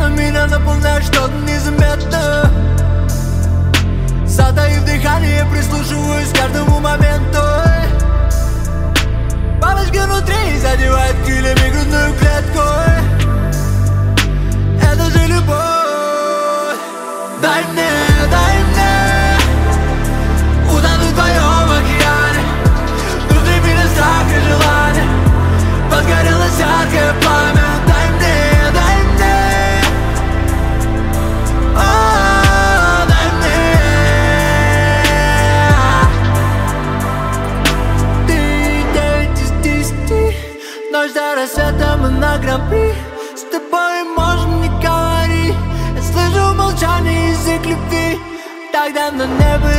но меня наполняет что-то незаметно. Затаив дыхание, прислушиваюсь к каждому моменту. Бабочка внутри задевает крыльями грудную клетку. Это же любовь. Дай мне утонуть в твоем океане. Внутри меня страх и желание, подгорелось яркое пламя. Дай мне ночь до рассвета, мы на гран-при. С тобой можем не говорить. Я слышу молчание язык любви. Тогда на небо